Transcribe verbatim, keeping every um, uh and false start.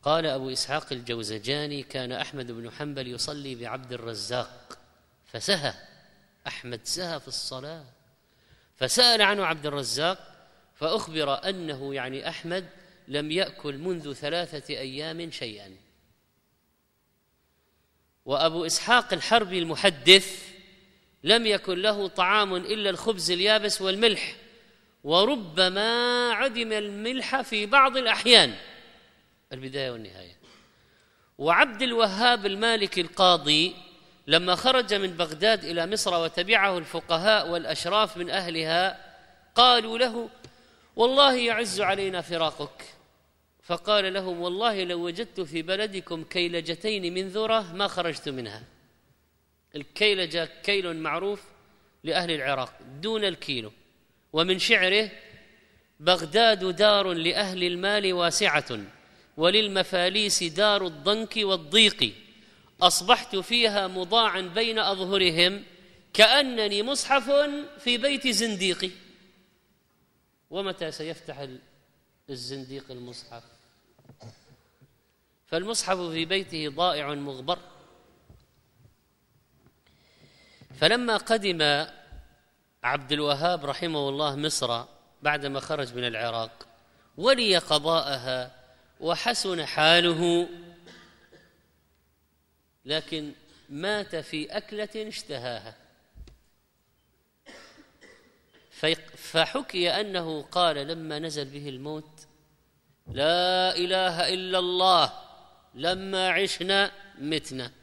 قال أبو إسحاق الجوزجاني: كان أحمد بن حنبل يصلي بعبد الرزاق فسهى، أحمد سهى في الصلاة، فسأل عنه عبد الرزاق فأخبر أنه يعني أحمد لم يأكل منذ ثلاثة أيام شيئا. وأبو إسحاق الحربي المحدث لم يكن له طعام إلا الخبز اليابس والملح، وربما عدم الملح في بعض الأحيان. البداية والنهاية. وعبد الوهاب المالكي القاضي لما خرج من بغداد إلى مصر وتبعه الفقهاء والأشراف من أهلها قالوا له: والله يعز علينا فراقك. فقال لهم: والله لو وجدت في بلدكم كيلجتين من ذرة ما خرجت منها. الكيلجة كيل معروف لأهل العراق دون الكيلو. ومن شعره: بغداد دار لأهل المال واسعة، وللمفاليس دار الضنك والضيق، أصبحت فيها مضاعا بين أظهرهم كأنني مصحف في بيت زنديق. ومتى سيفتح الزنديق المصحف؟ فالمصحف في بيته ضائع مغبر. فلما قدم عبد الوهاب رحمه الله مصر بعدما خرج من العراق ولي قضاءها وحسن حاله، لكن مات في أكلة اشتهاها. فحكي أنه قال لما نزل به الموت: لا إله إلا الله، لما عشنا متنا.